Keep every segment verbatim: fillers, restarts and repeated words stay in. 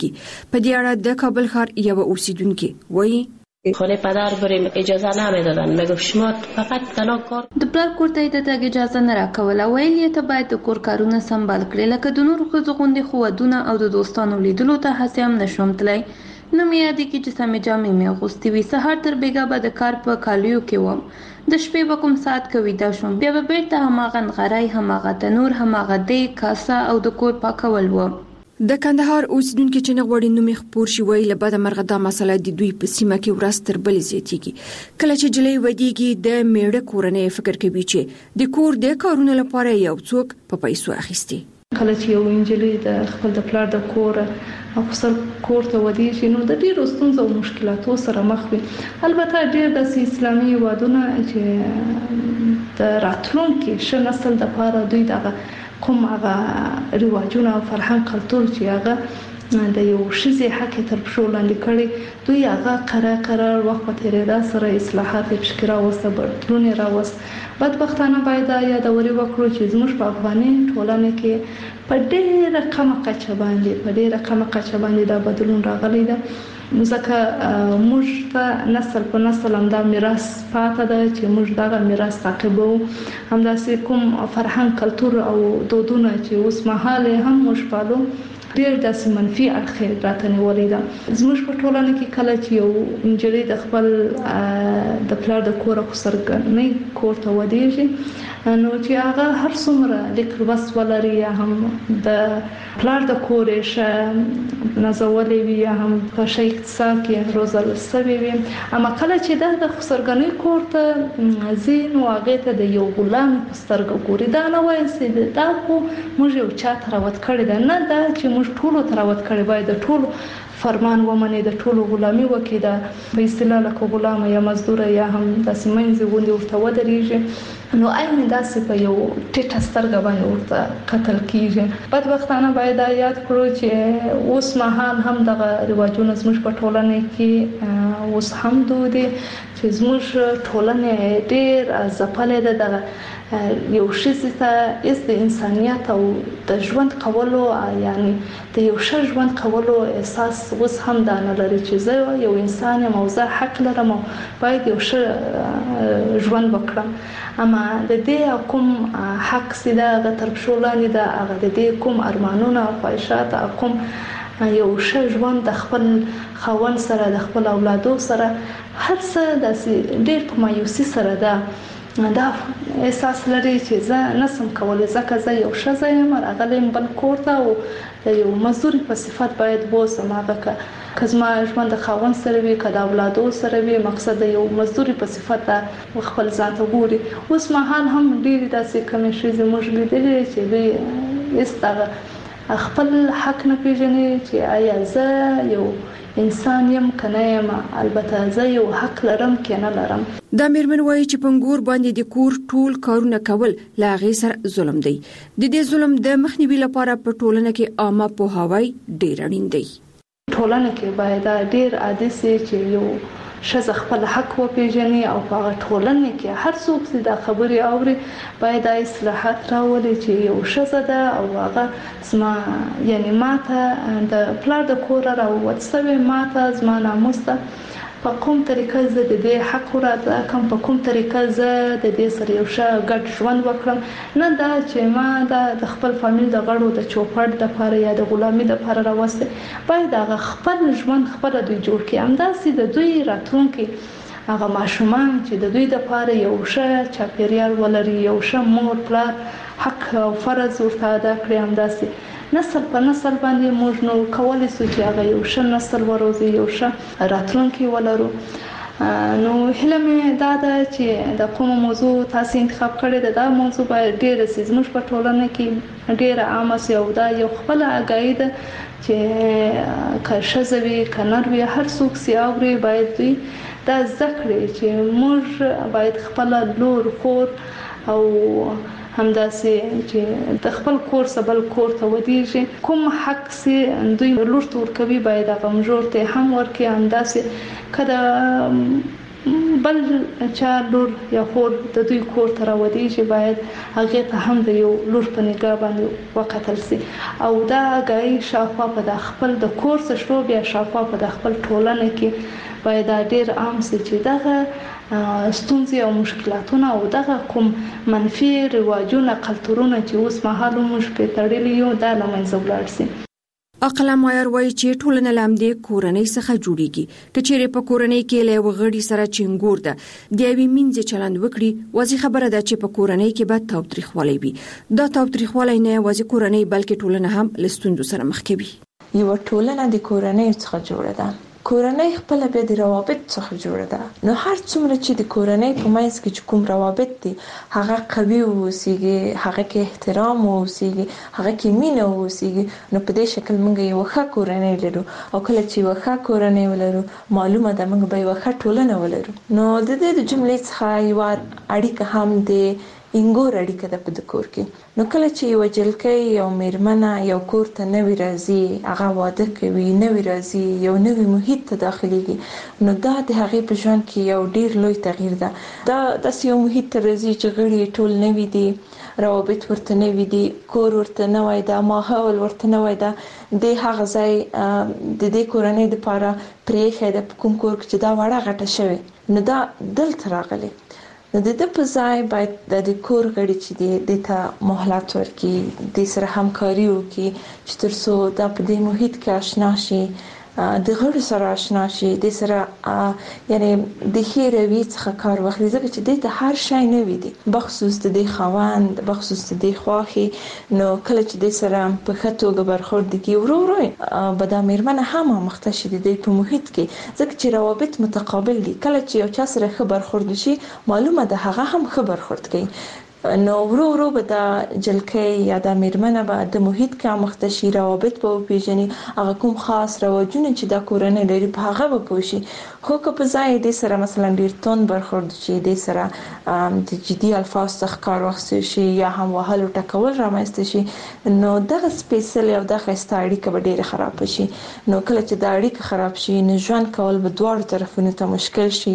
کیږي. په دې اړه د کابل ښار یو اوسیدونکو وایي خانه پدر بریم اجازه نمیدادن، میگفت شما فقط تنها کار. د پلار کور ته د تګ اجازه نه راکوله، ویل یې ته باید د کور کارونه سمبال کړې، لکه د نورو ښځو غوندې خو ودونه او د دوستانو لیدلو ته هسې هم نشوم تللی. نه مې یادېږي چې سمې جامې مې اغوستې وي. سهار تر بېګا به د کار په کالیو کې وم، د شپې به کوم ساعت که ویده شوم، بیا به بېرته هماغه نغری، هماغه تنور، هماغه دیګ، کاسه او د کور پاکول و. د کندهار اوسیدونکو چې نه غواړي نوم یې خپور شي وایي له بده مرغه دا مسله د دوی په سیمه کې ورځ تر بلې زیاتېږي. کله چې جلۍ ودیږي د میړه کورنۍ فکر کوي چې د کور د کارونو لپاره یو څوک په پیسو اخیستي. کله چې یو انجلۍ د خپل د پلار د کور او خپل کور ته ودیږي نو د ډیرو ستونزو او مشکلاتو سره مخ وي. البته ډیر د اسلامي هیوادونو چې د راتلونکي ښه نسل لپاره دوی دغه کوم هغه رواجونه او فرهنګ کلتور چې هغه د یو ښځې حق تر پښو لاندې کړي، دوی هغه قرار قرار وخت په تیریدا سره اصلاحات یې پکې راوسته، بدلون یې راوست. بدبختانه باید یادوري وکړو چې زموږ په افغاني ټولنه کې په ډېره کمه کچه باندې په ډېره کمه کچه باندې دا بدلون راغلی دی، ځکه موږ ته نسل په نسل همدا میراث پاتې ده چې موږ دغه میراث تعقیبو. همداسې کوم فرهنګ کلتور او دودونه چې اوس مهال هم موږ پالو ډېر داسې منفي اړخ راته نیولې ده. زموږ په ټولنه کې کله چې یو نجلۍ د خپل د پلار د کور او سرګرنۍ کور ته ودیږي نو چې هغه هر څومره لیک لوست ولري یا هم د پلار د کور یې ښه نازولې وي یا هم په ښه اقتصاد کې روزل شوې وي، اما کله چې دا د سرګرنۍ کور ته ځي نو هغې ته د یو غلام په سترګه ګوري. دا نه وایي چې دا خو موږ یو چا ته راوت کړې ده، نه دا چې موږ ټولو ته راوت کړې، باید د ټولو فرمان ومني، د ټولو غلامي وکړي، د په اصطلاح لکه غلامه یا مزدوره یا هم داسې منځې غوندې ورته ودرېږي نو عین داسې په یو ټیټه سترګه باندې ورته کتل کېږي. بدبختانه باید دا یاد کړو چې اوس مهال هم دغه رواجونه زموږ په ټولنه کې اوس هم دود دي چې زموږ ټولنه ډېر ځپلې ده. دغه یو ښځې ته هېڅ د انسانیت او د ژوند کولو یعنی د یو ښه ژوند کولو احساس اوس هم دا نه لري چې زه یو انسان یم او زه حق لرم او باید یو ښه ژوند وکړم. اما د دې کوم حق چې دا هغه تر پښو لاندې ده، هغه د دې کوم ارمانونه او خواهشات او کوم یو ښه ژوند د خپل خاوند سره د خپل اولادو سره هر څه داسې ډېر په مایوسي سره ده. دا احساس لري چې زه نسم کولی ځکه زه یو ښځه یم راغلی یم بل کور ته او د یو مزدوري په صفت باید بوسم. هغه که زما ژوند د خاوند سره وي که د اولادو سره وي، مقصد د یو مزدوري په صفت خپل ځان ته ګوري. اوس مهال هم ډېرې داسې کمې ښځې موږ لیدلې چې دوی هېڅ دغه خپل حق نه پېژني چې آیا زه یو انسان یم که نه یم، البته زه یو حق لرم که نه لرم. دا میرمن وایي چې پنګور باندې د کور ټول کارونه کول له هغې سره ظلم دی. د دې ظلم د مخنیوي لپاره په ټولنه کې عامه پوهاوی ډېر اړین دی. ټولنه کې باید ډېر عادي سي چې یو ښځه خپل حق وپېژني او په هغه ټولنه کې هر څوک چې دا خبرې اوري باید دا اصلاحات راولي چې یو ښځه ده او هغه زما یعنی ماته د پلار د کوره راووت شوې، ماته زما ناموس ده، په کوم طریقه زه د دې حق وراده کوم، په کوم طریقه زه د دې سره یو ښه ګډ ژوند وکړم، نه دا چې ما دا د خپل فامیل د غړو د چوپړ دپاره یا د غلامي دپاره راوستی. باید هغه خپل ژوند خپله دوی جوړ کړي، همداسې د دوی راتلونکي هغه ماشومان چې د دوی دپاره یو ښه چاپېریال ولري، یو ښه مور پلار حق او فرض ورته ادا کړي، همداسې نسل په نسل باندې موږ نو کولی سو چې هغه یو ښه نسل وروزي، یو ښه راتلونکی ولرو. نو هیله مې دا ده چې د کومه موضوع تاسو انتخاب کړې ده دا موضوع باید ډېره سي زموږ په ټولنه کې ډېره عامه سي او دا یو خپله اګاهي ده چې که ښځه وي که نر وي هر څوک سي اوري باید دوی دا زده کړي چې موږ باید خپله لور خور او همداسې چې د خپل کور څخه بل کور ته ودیږي کوم حق سي دوی لور ته ورکوي باید هغه مژور ته هم ورکړي. همداسې که د بل چا لور یا خور د دوی کور ته راودیږي باید هغه ته هم د یو لور په نگاه باندې وکتل سي او دا غي شاوخوا په د خپل د کور څخه شروع بیا شاوخوا په د خپل ټولنه کې باید ډیر عام سي چې دغه ستونزې او مشکلاتونه او دغه کوم منفي رواجونه کلتورونه چې اوس مهال موږ په تړلي یو د لمنځه ولاړ سي. اقلا مایر وایي چې ټولنه لامدې کورنۍ څخه جوړیږي کچېره په کورنۍ کې له وغړي سره چنګور ده د یوې منځ چلند وکړي وځي خبره ده چې په کورنۍ کې به تاوتریخوالی وي دا تاوتریخوالی نه وځي کورنۍ بلکې ټولنه هم لستوندو سره مخ کوي. یو ټولنه د کورنۍ څخه جوړه ده کورنۍ خپل بیا د روابط څخه جوړه ده نو هر څومره چې د کورنۍ په منځ کې کوم روابط دي هغه قوي اوسېږي هغه کې احترام اوسېږي هغه کې مینه اوسېږي نو په دې شکل موږ یو ښه کورنۍ لرو او کله چې یو ښه کورنۍ ولرو معلومه ده موږ به یو ښه ټولنه ولرو. نو د دې د جملې څخه یو اړیکه هم د انګور اړیکه ده په د کور کې نو کله چې یو جلکۍ یو میرمنه یو کور ته نوی راځي هغه واده کوي نوی راځي یو نوی محیط ته داخليږي نو دا د هغې په ژوند کې یو ډیر لوی تغییر ده دا داسې یو محیط ته راځي چې غړي ټول نوی دي روابط ورته نوی دي کور ورته نوی ده ماحول ورته نوی ده د هغه ځای د دې کورنۍ لپاره پرېښی ده په کوم کور کې چې دا وړه غټه شوې نو دا دلته راغلی نو د دې په ځای باید د کور غړي چې دي د ته مهلت ورکړي د سره همکاري وکړي چې ترڅو دا په دې محیط کې آشنا شي د غړو سره آشنا شي د سره یعنی د خیروي څخه کار واخلي ځکه چې د هر شی نه وي دي بخصوص د خوند بخصوص د خواخي نو کله چې د سره په خطوګه برخورد کی ورو ورو بد میرمنه هم مختشي د په محیط کې ځکه چې روابط متقابل دي کله چې یو چا سره خبر خورد شي معلومه ده هغه هم خبر خورد کوي نو ورو ورو به د جلکۍ یا د میرمنه به د محیط کې مختشي روابط په پیژني هغه کوم خاص رواجونه چې د کورنۍ لري په هغه به پوښي خو که په ځای د سره مثلا ډیر تون برخورد شي د سره د جدي الفاظ څخه کار واخیستل شي یا هم وهلو ټکول رامنځته شي نو دغه سپیشل او دغه ستاړي به ډیره خراب شي نو کله چې د اړیکه خراب شي نو ژوند کول به دواړو طرفونو ته مشکل شي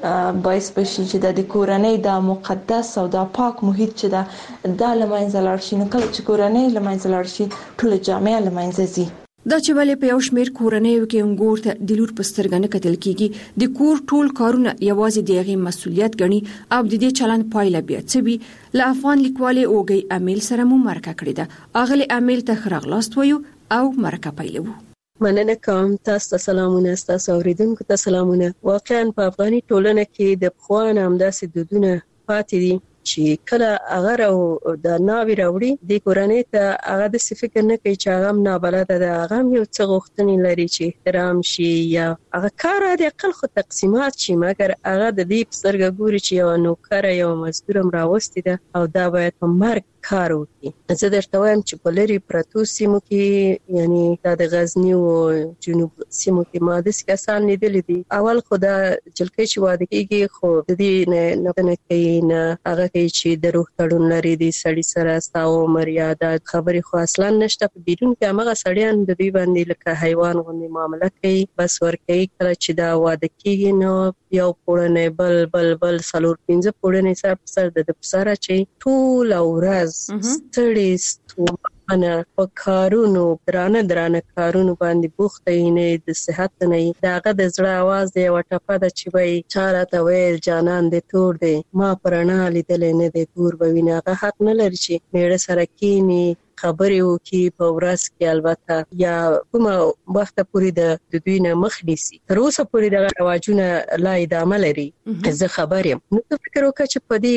باعث بشي چې د کورنۍ د مقدس او د پاک محیط چې دا د لمنځه لاړ شي نو کله چې کورنۍ لمنځه لاړ شي ټول جامعه لمنځه ځي. دا چې ولې په یو شمېر کورنیو کې انګور ته د لور په سترګه نه کتل کیږي د کور ټول کارونه یوازې د هغې مسؤلیت ګڼي او د دې چلند پایله بیا څه وي له افغان لیکوالې اوږۍ امیل سره مو مرکه کړې ده اغلې امیل ته ښه راغلاست وایو او مرکه پیلوو. مننه کوم تاسو ته سلامونه تاسو اوریدونکو ته سلامونه. واقعا په افغاني ټولنه کې د پخوان همداسې دودونه پاتې دي چې کله هغه او د ناوی راوړي د کورنۍ ته هغه د فکر نه کوي چې هغه نابلده ده هغه یو څه غوښتنې لري چې احترام شي یا هغه کار د عقل خو تقسیمات شي مګر هغه د دې په سترګه ګوري چې یو نوکر یو مزدور هم راوستي ده او دا باید په مرګ کار وکړي. زه درته وایم چې په لري پرتو سیمو کې یعنی دا د غزنی او جنوب سیمو کې ما د کسان لیدل دي اول خو دا جلکۍ چې واده کېږي خو د دې نه نه کوي نه هغه کوي چې د روح تړون لري د سړي سره ستاو مریاده خبرې خو اصلا نشته په بیرون کې هغه سړیان د دوی باندې لکه حیوان غوندې معامله کوي بس ورکوي کله چې دا واده کېږي نو یو پوړنې بل بل بل څلور پنځه پوړنې سر په سر د پسره چې ټول ورځ ستړي ستومانه په کارونو درانه درانه کارونو باندې بوخته نه د صحت نه داغه د زړه आवाज دی وټپه د چې وای چاره ته ویل جانان دې تور دی ما پرانا لیدل نه دی تور بوینه حق نه لري چې میړه سره کینی خبرې وکي په ورځ کې البته یا کومه وخت پورې د دوی نه مخ نیسي تر اوسه پورې د رواجونه لا ادامه لري. زه خبر یم نو فکر وکړه چې په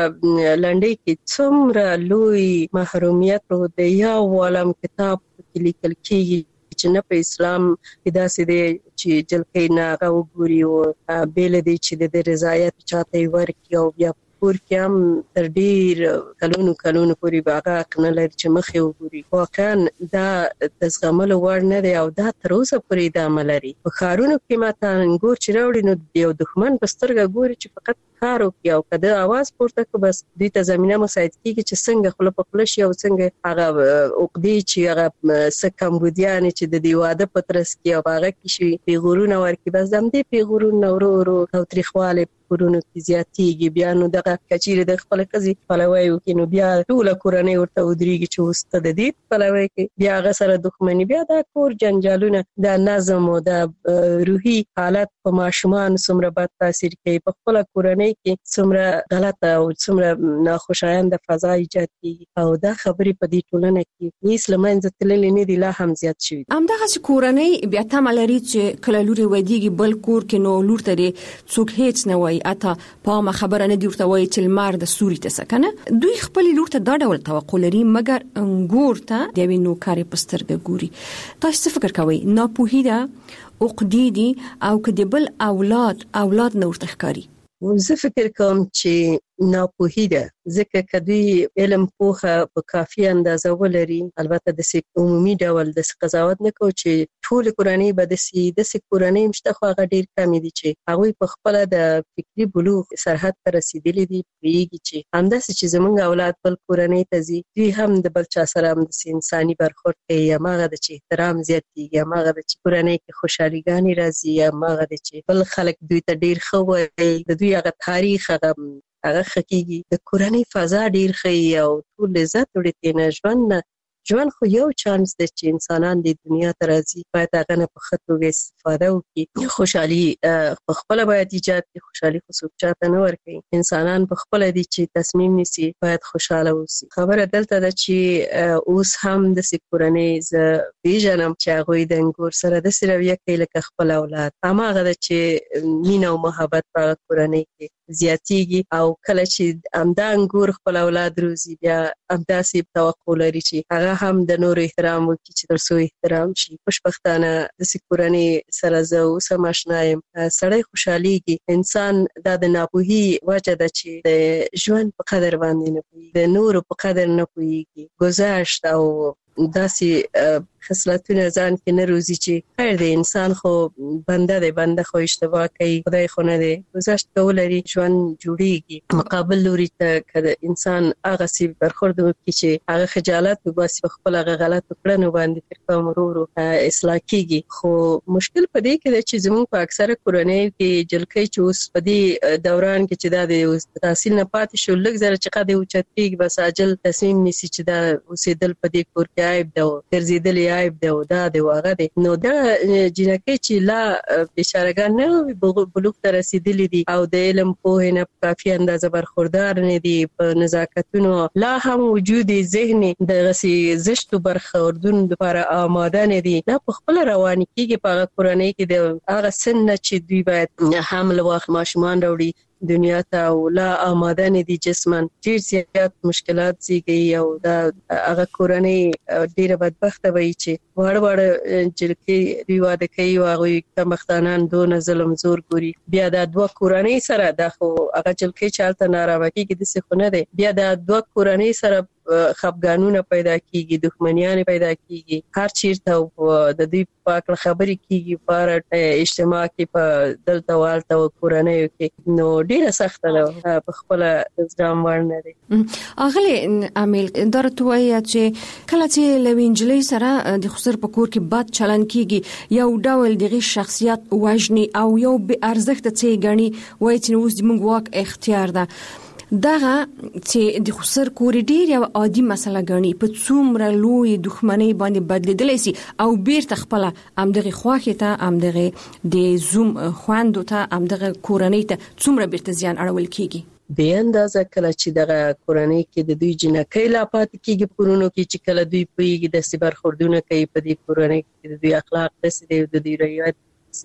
دې لنډۍ کې څومره لوی محرومیت د یو عالم کتاب کې لیکل کېږي چې نه په اسلام کې داسې دی چې جلکۍ نه هغه وګوري او بیل دی چې د رضایت چاته ورکړي او بیا کور کې هم تر ډیر کلونو کلونو پورې باغه کنه لري چې مخې وګوري واقعا دا د زغملو وړ نه دی او دا تر اوسه پورې ادامه لري. په ښارونو کې ماته انګور چې راوړي نو یو دښمن په سترګه ګوري چې فقط کار وکړي او کده आवाज پورته کړي بس دوی ته زمينه مساعد کیږي چې څنګه خپل په خپل شي او څنګه هغه عقدې چې هغه سکمبودیان چې د دیواده پترس کې او هغه کې شي پیغورونه ورکړي بس دم دې پیغورونه ورو ورو او تاریخواله کورونو کې زیاتېږي بیا نو دغه کچېره د خپل قضې پلوي وکړي نو بیا ټول کورنۍ ورته ودرېږي چې وسته د دې پلوي کې بیا هغه سره دښمنی بیا د کور جنجالونه د نظم او د روحي حالت په ماشومان څومره بد تاثیر کوي په خپل کورنۍ کې څومره غلطه او څومره ناخوشایند فضا ایجاد کوي او دا خبرې په دې ټولنه کې هیڅ لمنځه تللې نه دي لا هم زیات شوي همدغه کورنۍ بیا تمه لري چې کله لوري ودیږي بل کور کې نو لور ته څوک هیڅ نه وایي اته په ما خبره نه دی ورته وایي چې لمر د سوري ته سکنه دوی خپل لور ته دا ډول توقع لري مګر انګور ته د وینو کاری پسترګ ګوري تاسو څه فکر کوئ ناپوهی ده عقدې دي او کدی بل اولاد اولاد نور تخکاری زه فکر کوم چې ناپوهی ده ځکه کدی علم پوهه په کافي اندازه ولري البته د سي عمومي ډول د قضاوت نه کو چې ټول کورنۍ به د سي د سي کورنۍ مشته خو هغه ډیر کم دي چې هغه په خپل د فکری بلوغ سرحد ته رسیدلي دي پیږي چې همداسې چې زمونږ اولاد بل کورنۍ ته زی دوی هم د بل چا سره هم د انساني برخورد کوي یا ماغه د چې احترام زیاتېږي یا ماغه د چې کورنۍ کې خوشحاليګانی راځي یا ماغه د چې بل خلک دوی ته ډیر خو وي د دوی هغه تاریخ هغه هغه خکېږي د کورنۍ فضا ډیر ښه او ټول عزت ورته نه ژوند ژوند خو یو چانس دی چې انسانان د دنیا ته راځي باید هغه نه په خطوګه استفاده وکړي خوشحالي په خپل باید ایجاد کړي خوشحالي خو څوک چاته نه ورکوي انسانان په خپل دي چې تصمیم نیسي باید خوشاله اوسي خبره دلته ده چې اوس هم د سکورنۍ ز پیژنم چې هغه د انګور سره د سرویه کې لکه خپل اولاد اما هغه چې مینا او محبت په کورنۍ کې زیاتېږي او کله چې امدا انګور خپل اولاد روزي بیا امدا سي توقع لري چې هغه هم د نور احترام وکړي چې ترڅو احترام شي خوشبختانه د سکورنۍ سره زه اوس هم آشنا یم سړی خوشحاليږي انسان دا د ناپوهي وجه ده چې د ژوند په قدر باندې نه پوهیږي د نور په قدر نه پوهیږي گذشت او داسې خصلتونه ځان کې نه روزي چې خیر دی انسان خو بنده دی بنده خو اشتباه کوي خدای خو نه دی گذشت کول لري ژوند جوړیږي مقابل لوري ته کله انسان هغه سی برخورد وکړي چې هغه خجالت وباسي په خپل هغه غلط کړنو باندې تر کوم ورو اصلاح کیږي خو مشکل په دې کې دی چې زموږ په اکثره کورنۍ کې جلکې چې اوس په دې دوران کې چې دا د تحصیل نه پاتې شو لږ زره چې قد اوچت کیږي بس عاجل تصمیم نیسي چې دا اوسېدل په دې کور کې عیب ده ګرځېدل عیب ده او دا دی واغه دی نو دا جنکه چې لا بیچارهګان نه بلوغ ته رسیدلي دي او د علم په نه کافي اندازه برخوردار نه دي په نزاکتونو لا هم وجود ذهني د غسي زشتو برخوردون لپاره آماده نه دي دا په خپل رواني کېږي په کورنۍ کې د هغه سن چې دوی باید حمل واخ ماشومان راوړي دنیا ته او لا آماده نه دي جسمن ډیر زیات مشکلات زیږي او دا هغه کورنۍ ډیره بدبخته وي چې وړ وړ جلکې دی واده کوي او هغه کمختانان دون ظلم زور ګوري بیا دا دوه کورنۍ سره د خو هغه جلکې چالت ناروا کیږي د څه خونه دی بیا دا دوه کورنۍ سره خفګانونه پیدا کیږي دښمنیان پیدا کیږي هر چیرته د دې پاک خبرې کیږي پر اجتماع کې په دلته والته کورنۍ کې نو ډیره سخته ده په خپل ځام ورنه دي اغلی عامل درته وایي چې کله چې لوینجلې سره د خسر په کور کې بد چلن کیږي یو ډول دغه شخصیت وژني او یو به ارزښت څه غني وایي چې اوس د موږ واک اختیار ده دغه چې د خسر کور ډیر یو عادي مسله غني په څومره لوی دښمنۍ باندې بدلیدلی سي او بیرته خپل امدغه خواخه ته امدغه د زوم خواندو ته امدغه کورنۍ ته څومره بیرته زیان اړول کیږي به اندازه کله چې دغه کورنۍ کې د دوی جنکې لا پات کیږي پرونو کې چې کله دوی پیږي د سبر خوردونه کوي په دې کورنۍ کې د دوی اخلاق دسي د دوی روایت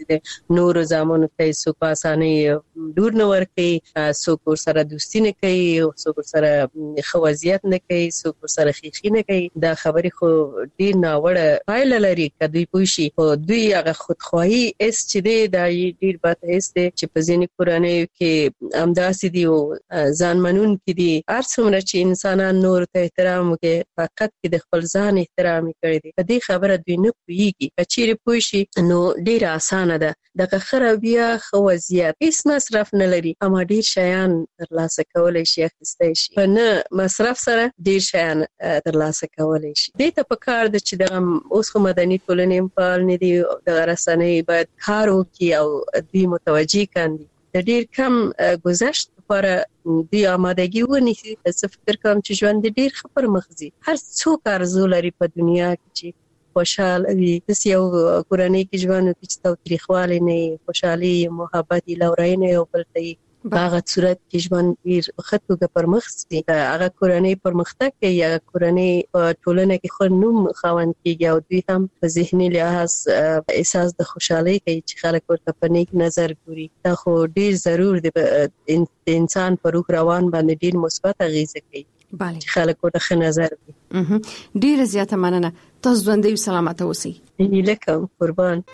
نور زامن ته سو پاسانه دور نه ورکي سو کور سره دوستی نه کوي او سو کور سره خوازیت نه کوي سو کور سره خیخي نه کوي دا خبرې خو ډیر ناوړه پایله لري کدی پوښي او دوی هغه خودخواهی اس چې دی دا ډیر بات هیڅ دی چې په ځینې کورنۍ کې امداسي دی او ځان منون کې دي هر څومره چې انسانان نور ته احترام کوي فقط کې د خپل ځان احترام کوي په دې خبره دوی نه پوهیږي چې چیرې پوښي نو ډیر اسانه ده دغه خره بیا خو وضعیت هیڅ مصرف نه لري اما ډیر شیان ترلاسه کولای شي اخیستای شي په نه مصرف سره ډیر شیان ترلاسه کولای شي دې ته په کار د چې دغه اوس خو مدني ټولنې په اړه نه دي د رسنۍ باید کار وکړي او دوی متوجي کاندي د ډیر کم گذشت لپاره دوی آمادګي ونیسي څه فکر کوم چې ژوند ډیر ښه پرمخ ځي هر څوک آرزو لري په دنیا کې چې خوشحال وي داسې یو کورنۍ کې ژوند وکړي چې تاوتریخوالی نه وي خوشحالي محبت لورینه یو بل ته وي په هغه صورت کې ژوند ډیر ښه توګه پرمخ ځي هغه کورنۍ پرمختګ کوي هغه کورنۍ په ټولنه کې ښه نوم خاوند کېږي او دوی هم په ذهني لحاظ احساس د خوشحالۍ کوي چې خلک ورته په نیک نظر ګوري دا خو ډیر ضرور دی د انسان په روح روان باندې ډیر مثبت اغیزه کوي بله خلک ورته ښه نظر کوي ډیره زیاته مننه تاسو ژوندۍ او سلامت اوسئ لکه قربان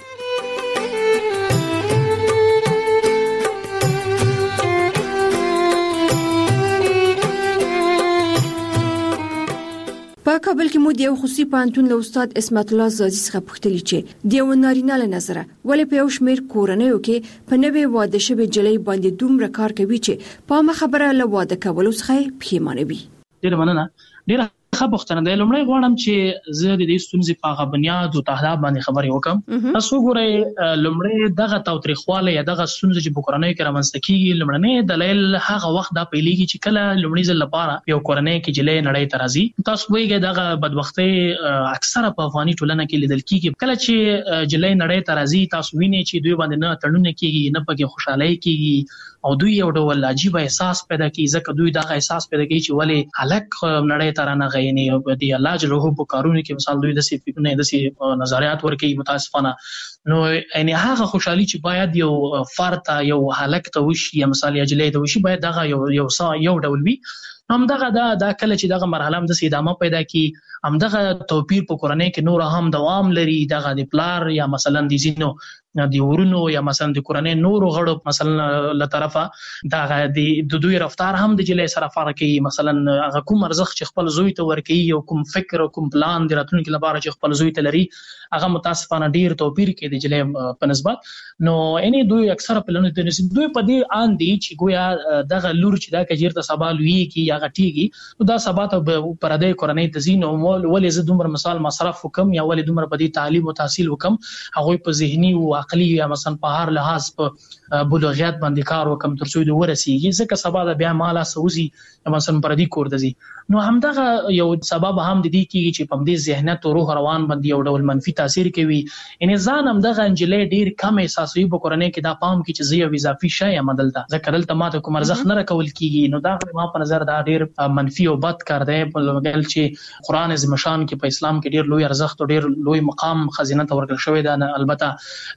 په کابل کې مو د یو خصوصي پوهنتون له استاد اسمت الله زازي څخه پوښتنه چې د یو نارینه له نظره ولې په یو شمېر کورنیو کې په نوې واده شوې جلۍ باندې دومره کار کوي چې په ما خبره له واده کولو څخه پښیمانه وي. ډیره مننه. ډیره ښه پوښتنه ده. لومړی غواړم چې زه د دې ستونزې په هغه بنیاد او تحلیل باندې خبرې وکم. تاسو ګورئ لومړی دغه تاوتریخوالی یا دغه ستونزې چې په کورنۍ کې رامنځته کیږي لومړنی دلیل هغه وخت دا پیلېږي چې کله لومړي ځل لپاره یو کورنۍ کې جلۍ نړۍ ته راځي. تاسو وایئ دغه بدبختۍ اکثره په افغاني ټولنه کې لیدل کیږي. کله چې جلۍ نړۍ ته راځي تاسو وینئ چې دوی باندې نه تړونه کیږي نه پکې خوشحالي کیږي او دوی یو ډول عجیب احساس پیدا کوي ځکه دوی دغه احساس پیدا کوي چې ولې هلک نړۍ ته رانغی یعنی د الله جل جلاله په کارونو کې مثال دوی داسې فکرونه داسې نظریات ورکوي متاسفانه نو یعنی هغه خوشحالي چې باید یو فرد ته یو هلک ته وشي یا مثال یا جلۍ ته وشي باید دغه یو یو یو ډول وي. هم دغه دا دا کله چې دغه مرحله هم د ادامه پیدا کی هم دغه توپیر په کورنۍ کې نور هم دوام لري دغه د پلار یا مثلا د زینو د ورونو یا مثلا د کورنۍ نور غړو مثلا له طرفه دغه د دوی رفتار هم د جلۍ سره فرق کوي. مثلا هغه کوم ارزښت چې خپل زوی ته ورکوي او کوم فکر او کوم پلان د راتلونکي لپاره چې خپل زوی ته لري هغه متاسفانه ډیر توپیر کوي د جلۍ په نسبت. نو اني دوی اکثره پلانونه د دوی په دې ان دي چې ګویا دغه لور چې دا کجیر ته سوال وی کی یا غټیږي نو دا سبا ته پر دې کورنۍ ته زینو ولې زه دومره مثال مصرف وکم یا ولې دومره په دې تعلیم او تحصیل وکم هغه په ذهني او عقلي یا مثلا په هر لحاظ په بلوغیت باندې کار وکم تر څو د ورسیږي ځکه سبا د بیا مالا سوزي مثلا پر دې کور دزي نو همدغه یو سبب هم د دې کیږي چې په دې ذهنیت او روح روان باندې یو ډول منفي تاثیر کوي. ان ځان هم دغه انجلې ډیر کم احساسوي په کورنۍ کې دا پام کې چې زه یو اضافي شی یم دلته ځکه دلته ماته کوم ارزښت نه راکول کیږي نو دا ما په نظر دا ډیر منفي او بد کار دی په لګل چې قران عظیم شان کې په اسلام کې ډیر لوی ارزښت او ډیر لوی مقام خزینه ته ورکړل شوی دا البته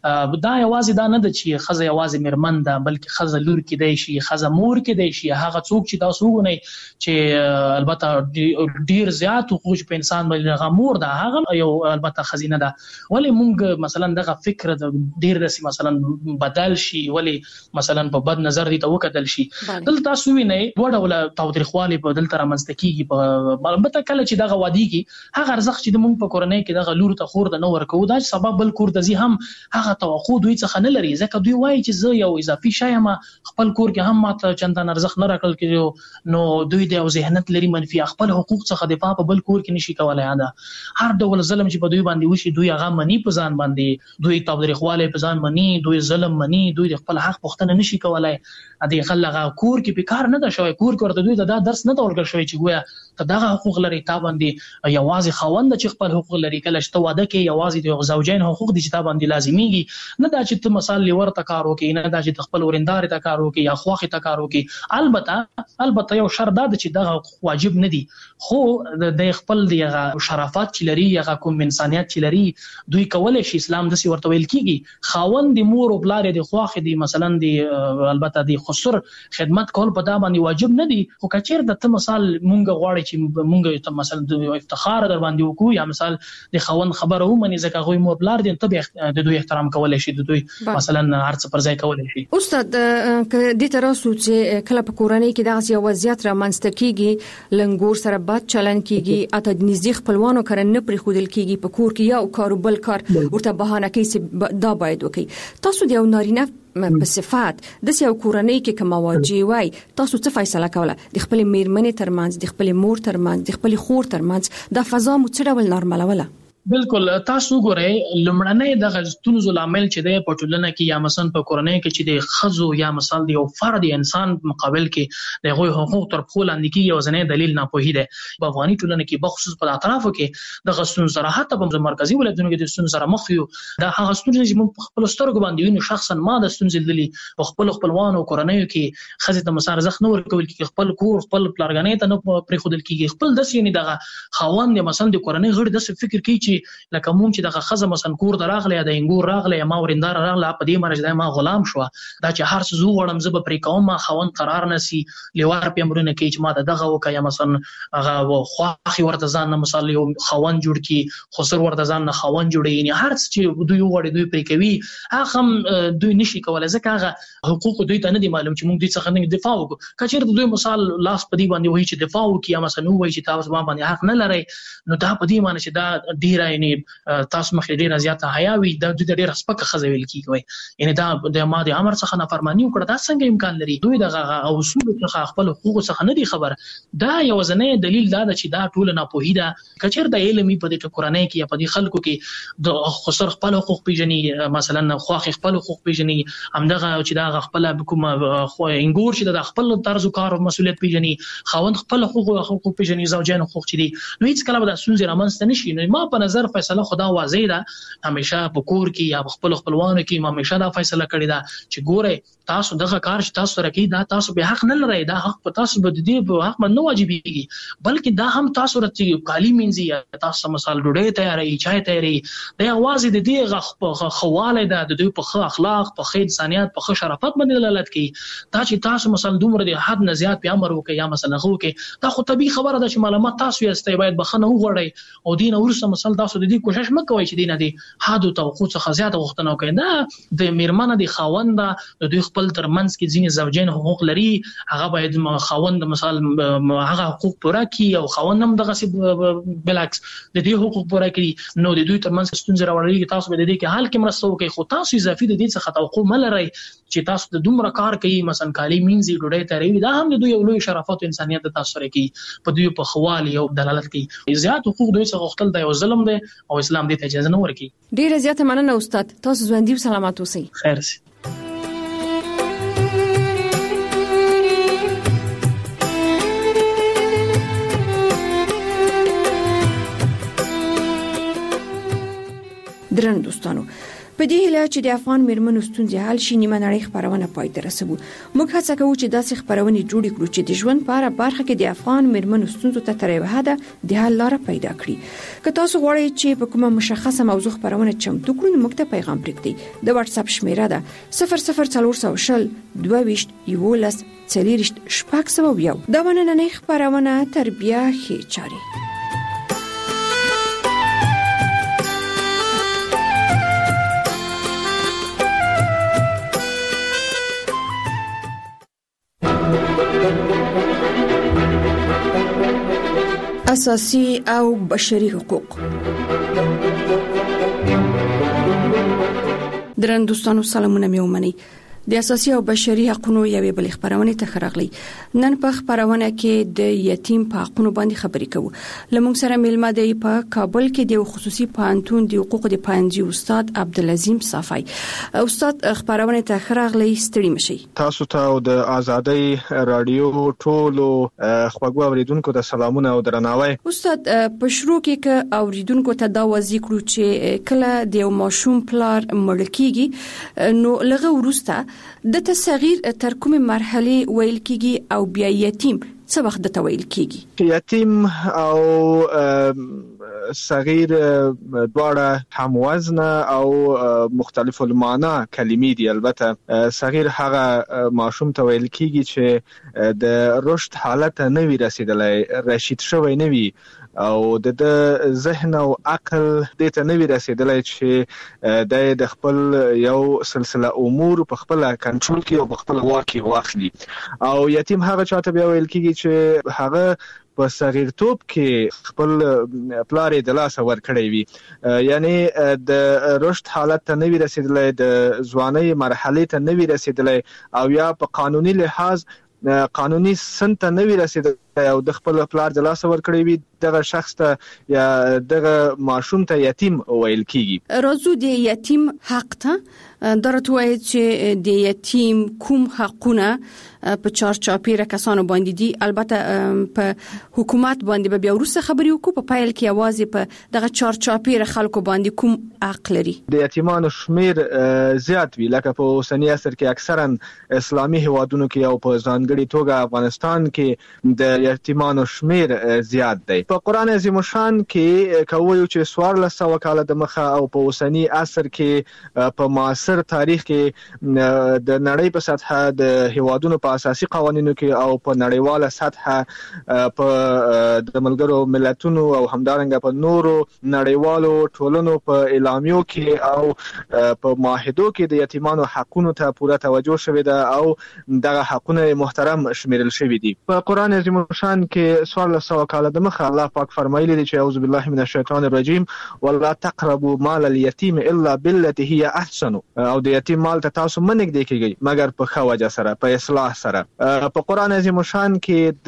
دا یوازې دا نه د چې خزه یوازې مرمن ده بلکې خزه لور کې دی شي خزه مور کې دی شي هغه څوک چې تاسو وګورئ چې البته ډیر زیات حقوق په انسان باندې غمور ده هغه یو البته خزینه ده. ولی مونږ مثلا دغه فکر د ډیر رسي مثلا بدل شي ولی مثلا په بد نظر دي ته وکدل شي دلته تاسو وینئ وړه ولا تاوتریخوالی په دلته رامنځته کیږي په البته کله چې دغه وادي کې هغه ارزښت چې د مونږ په کورنۍ کې دغه لور ته خور د نو ورکو دا سبب بل کور د زی هم هغه توقع دوی څخه نه لري ځکه دوی وایي چې زه یو اضافي شی یم خپل کور کې هم ماته چندان ارزښت نه راکړل کېږي نو دوی د ذهنیت لري منفي خپل حقوق څخه دفاع په بل کور کې نشي کولای. دا هر ډول ظلم چې په دوی باندې وشي دوی هغه منی په ځان باندې دوی تاوتریخوالی په ځان منی دوی ظلم منی دوی خپل حق پوښتنه نشي کولای. دې خلغه کور کې په کار نه ده شوی کور کې ورته دوی دا درس نه تورګل شوی چې ګویا ته دغه حقوق لري تا باندې یوازې خاوند چې خپل حقوق لري کله چې ته واده کې یوازې د زوجین حقوق دي چې تا باندې لازميږي نه دا چې ته مثال لور ته کار وکې نه دا چې خپل ورندار ته کار وکې یا خواخ ته کار وکې. البته البته یو شرط دا چې دغه واجب نه دي خو د خپل دغه شرافت چې لري یا کوم انسانيت چې لري دوی کولای شي اسلام د سی ورته ویل کیږي خاوند د مور او بلار د خواخ دي مثلا د البته د خسر خدمت کول په دا باندې واجب نه دي خو کچیر د ته مثال مونږ غواړي چې مونږ ته مثلا د افتخار در باندې وکړو یا مثال د خاوند خبره ومني ځکه غوي مور بلار دي ته د دوی احترام کولای شي د دوی مثلا هرڅ پر ځای کولای شي. استاد ک د تراسو چې کله په کورنۍ کې دغه یو وضعیت را منځته کیږي لنګور سره بد چلن کیږي اته د نږدې خپلوانو کړه نه پرې خودل کیږي په کور کې یو کار بل کار ورته بهانه کوي چې دا باید وکړي. تاسو د یو نارینه په صفات د یو کورنۍ کې کوم واجب وای تاسو څه فیصله کوله د خپل میرمنې ترمنځ د خپل مور ترمنځ د خپل خور ترمنځ د فضا مو څه ډول نارملوله؟ بالکل تاسو ګورئ لمړنۍ د غزتون زلامل چې د پټولنه کې یا مثلا په کورنۍ کې چې د خزو یا مثال د یو فرد انسان مقابل کې د غوي حقوق تر خپل اندکی یو ځنې دلیل نه پوهیده په افغاني ټولنه کې بخصوص په اطرافو کې د غزتون سره حتی په مرکزی ولایتونو کې د غزتون سره مخ یو د هغه ستونزې چې په خپل سترګو باندې وینو شخصا ما د ستونزې دلی په خپل خپلوانو کورنۍ کې خزه د مسار زخ نه ورکول کې خپل کور خپل پلارګنې ته نه پرې خودل کېږي خپل د سینې دغه خاوند مثلا د کورنۍ غړي د فکر کوي چې لکه مونږ چې دغه خزه مثلا کور دراغله یا د انګور راغله یا ما ورندار راغله په دې مرز د ما غلام شو دا چې هر څه زو وړم زب پرې کوم ما خوند قرار نسی لوار په امرونه کې چې ما دغه وکا یا مثلا هغه خواخي ورته ځان نه مثلا یو خوند جوړ کی خسر ورته ځان نه خوند جوړي یعنی هر څه چې دوی وړي دوی پرې کوي هغه دوی نشي کولای ځکه هغه حقوق دوی ته نه دي معلوم چې مونږ دې څخه نه دفاع وکړو کچېر دوی مثال لاس په دې باندې وایي چې دفاع وکړي یا مثلا وایي چې تاسو ما باندې حق نه لري نو دا په دې معنی چې دا ډیر یعنی تاسو مخې ډیره زیاته حیا وي د دوی ډیره سپکه خزویل کیږي یعنی دا د ماده امر څخه نافرمانی وکړه دا څنګه امکان لري دوی د اصول څخه خپل حقوق څخه نه دي خبر دا یو ځنې دلیل دا چې دا ټول نه پوهیده کچیر د علمي په دې کورنۍ کې یا په دې خلکو کې د خسر خپل حقوق پیژني مثلا خواخ خپل حقوق پیژني همدغه چې دا خپل کوم خو انګور چې د خپل طرز کار او مسولیت پیژني خاوند خپل حقوق حقوق پیژني زوجین حقوق چي دي نو هیڅ کله به د سونځ رامنځته نشي نو ما په نظر فیصله خدا واضح ده همیشه په کور کې یا خپل خپلوانو کې ما همیشه دا فیصله کړی دا چې ګوره تاسو دغه کار چې تاسو سره کوي دا تاسو به حق نه لرئ دا حق په تاسو به دې په حق نه واجبېږي بلکې دا هم تاسو رته کالی منځي یا تاسو مثال ډوډۍ تیارې چای تیارې دا واضح د دې خواله ده د دوی په ښه اخلاق په ښه انسانيت په ښه شرافت باندې دلالت کوي دا چې تاسو مثلا دومره د حد نه زیات په امر وکي یا مثلا خو کې دا خو طبيعي خبره ده چې معلومات تاسو یې استای باید بخنه وغوړی او دین ورسره مثلا تاسو د دې کوشش مکوئ چې دینه دي حد او توقع څخه زیاته وختونه کوي دا د میرمنه د خاوند د دوی خپل ترمنځ کې ځینې زوجین حقوق لري هغه باید خاوند مثال هغه حقوق پوره کړي او خاوند هم دغه بلعکس د دې حقوق پوره کړي نو د دوی ترمنځ ستونزې راوړي تاسو به د دې کې حل کې مرسته وکړي خو تاسو اضافي د دې څخه توقع ملرئ چې تاسو د دومره کار کوي مثلا کالی مینځي ډوډۍ تیاروي دا هم د دوی یو لوی شرافت او انسانيت د تاسو سره کوي په دوی په خوالي او دلالت کوي زیات حقوق دوی څخه غوښتل د یو ظلم دی او اسلام دې ته اجازه نه ورکوي. ډیره زیاته مننه استاد تاسو ژوندۍ او سلامات اوسئ. خیر سي. درنو دوستانو په دې هیله چې د افغان میرمنو ستونزې حل شي نیمه نړۍ خبرونه پای ته رسوو موږ هڅه کوو چې داسې خبرونه جوړې کړو چې د ژوند په اړه برخه کې د افغان میرمنو ستونزو ته تر یوه حده د حل لاره پیدا کړي که تاسو غواړئ چې په کومه مشخصه موضوع خبرونه چمتو کړو نو موږ ته پیغام پرېږدئ د واتس اپ شمیره ده صفر صفر څلور سوه شل دوه ویشت یولس څلوېښت شپږ سوه یو دا نننۍ خبرونه تربیه ښې چارې اساسي او بشري حقوق. درنو دوستانو سلامونه مې ومنئ. د اساسي او بشري حقوقو یوې بل خبرونه ته خراغلي نن په خبرونه کې د یتیم په حقوقو باندې خبرې کوو لمونږ سره ملما دی په کابل کې د خصوصي پانتون د حقوقو د پانځي استاد عبدالعظیم صافی استاد خبرونه ته خراغلي ستړي مشي تاسو ته او د ازادي رادیو ټولو خواږه اوریدونکو ته سلامونه او درناوی استاد په شروع کې ک اوریدونکو ته دا وځي کړو چې کله د ماشوم پلار مړ کیږي نو لغه ورسته د تصغیر تر کومه مرحله ویل کیږي او بیا یتیم څه وخت د تویل کیږي یتیم او صغیر دواړه هم وزن او مختلف المعنا کلمې دي البته صغیر هغه ماشوم تویل کیږي چې د رشد حالت نه وی رسیدلای رشید شوی نه وی او د ذهن او عقل د ته نوی رسیدلای چې د خپل یو سلسله امور په خپل کنټرول کې او په خپل واک کې واخلي. او یتیم هغه چاته بیا ویل کیږي چې هغه په صغیرتوب کې خپل پلار د لاس ور کړی وي، یعنی د رشد حالت ته نوی رسیدلای، د ځواني مرحله ته نوی رسیدلای، او یا په قانوني لحاظ قانوني سن ته نوی رسیدلای او د خپل پلار د لاس ور کړی وي، دغه شخص ته یا دغه ماشوم ته یتیم ویل کیږي. راځو د یتیم حق ته درته وایي چې د یتیم کوم حقونه په چارچاپیره کسانو باندې دي. البته په حکومت باندې به بیا وروسته خبرې وکړو، په پایل کې یوازې په دغه چارچاپیره خلکو باندې کوم حق لري. د یتیمانو شمیر زیات وی، لکه په اوسنی عصر کې اکثرا اسلامي هیوادونو کې او په ځانګړي توګه افغانستان کې د یتیمانو شمیر زیات دی. په قران عظیم شان کې کوي چې سوار لسو کاله د مخه او په اوسنی عصر کې په معاصر تاریخ کې د نړۍ په سطحه د هیوادونو په اساسي قوانینو کې او په نړیواله سطحه په د ملګرو ملتونو او همدارنګه په نورو نړیوالو ټولنو په اعلامیو کې او په معاهدو کې د یتیمانو حقونو ته پوره توجه شوې ده او دغه حقونه محترم شمیرل شوې دي. په قران عظیم شان کې سوار لسو کاله د مخه الله پاک فرمایلی دی چې اعوذ بالله من الشیطان الرجیم ولا تقربوا مال اليتيم الا بالتي هي احسن، او د یتیم مال ته تاسو منګ دی کیږي مگر په ښه وجه سره، په اصلاح سره. په قران عظیم شان کې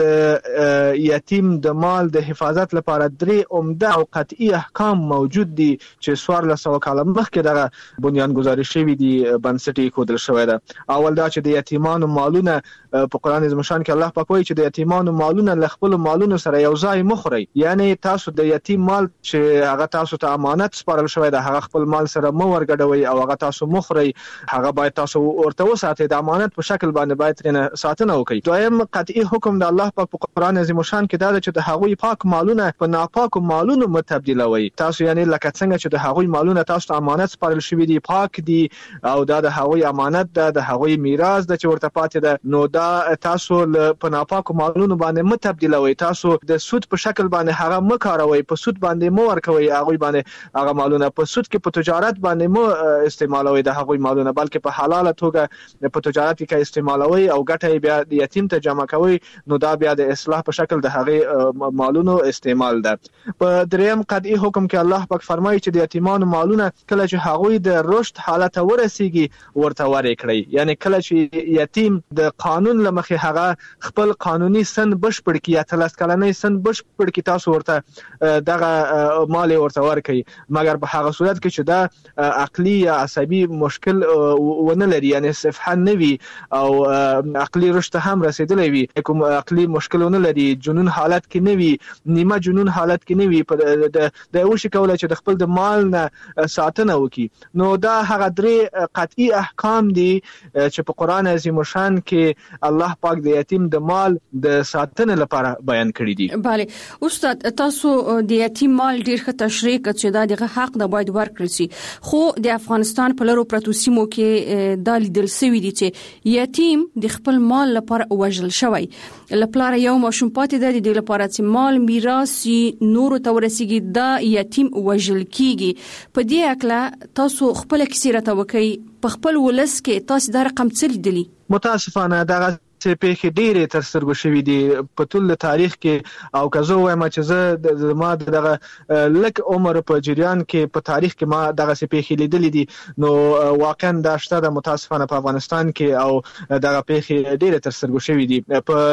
د یتیم د مال د حفاظت لپاره درې عمده او قطعي احکام موجود دي چې سوار لسو کاله مخکې دغه بنیانګذاري شوی دي، بنسټي کودل شوی ده. اول دا چې د یتیمانو مالونه په قران عظیم شان کې الله پاک وایي چې د یتیمانو مالونه ل خپل مالونو سره یو ځای مخوري، یعنی تاسو د یتیم مال چې هغه تاسو ته امانت سپارل شوی ده هغه خپل مال سره مو ورګډوي او هغه تاسو مخوري، هغه باید تاسو ورته وساتئ، د امانت په شکل باندې باید ترنه ساتنه وکړئ. دویم قطعي حکم د الله پاک په قران عظیم شان کې دا ده چې د هغوی پاک مالونه په ناپاکو مالونو متبدلوي. تاسو یعنی لکه څنګه چې د هغوی مالونه تاسو ته امانت سپارل شوی دي پاک دي او دا د هغوی امانت ده، د هغوی میراث ده چې ورته پاتې ده، نو دا تاسو په ناپاکو مالونو باندې متبدلوي، تاسو د سود په شکل باندې هغه مکاروي، په سود باندې مو ورکوي هغه باندې هغه مالونه، په سود کې په تجارت باندې مو استعمالوي د هغه مالونه، بلکې په حلاله توګه په تجارت کې استعمالوي او ګټه بیا د یتیم ته جمع کوي، نو دا بیا د اصلاح په شکل د هغه مالونو استعمال ده. په دریم قطعي حکم کې الله پاک فرمایي چې د یتیمانو مالونه کله چې هغوی د رشد حالت ورسیږي ورته ورکړي، یعنی کله چې یتیم د قانون لمخې هغه خپل قانوني سن بشپړ کړي یا ثلاث کلنۍ سن بشپړ کړي، تاسو ورته دغه مال ورته ورکړي، مګر په هغه صورت کې چې دا عقلي یا عصبي مشکل ونه لري، یعنی صفحه نوي او عقلي رشد هم رسیدلی وي، کوم عقلي مشکل ونه لري، جنون حالت کې نوي، نیمه جنون حالت کې نوي، د یو شي کولای چې د خپل د مال نه ساتنه وکړي. نو دا هغه درې قطعي احکام دي چې په قران عظیم شان کې الله پاک د یتیم د مال د ساتنې لپاره بیان کړی دي. بله استاد، تاسو د یتیم مال ډیر ښه تشریح کړ چې دا دغه حق نه باید ورکړل شي، خو د افغانستان په لرو پرتو سیمو کې دا لیدل شوی دی چې یتیم د خپل مال لپاره وژل شوی، لپاره یو ماشوم پاتې دی د لپاره چې مال میراث نور ته ورسیږي، دا یتیم وژل کیږي. په دې اکله تاسو خپل کیسه راته وکړئ، په خپل ولس کې تاسو دا رقم څه لیدلی؟ متاسفانه دغه چې پیښې ډېرې تر سترګو شوې دي په ټول تاریخ کې، او که زه وایم چې زه د ما دغه لک عمر په جریان کې په تاریخ کې ما دغه پیښې لیدلې دي، نو واقعا دا شته د متاسفانه په افغانستان کې او دغه پیښې ډېرې تر سترګو شوې دي.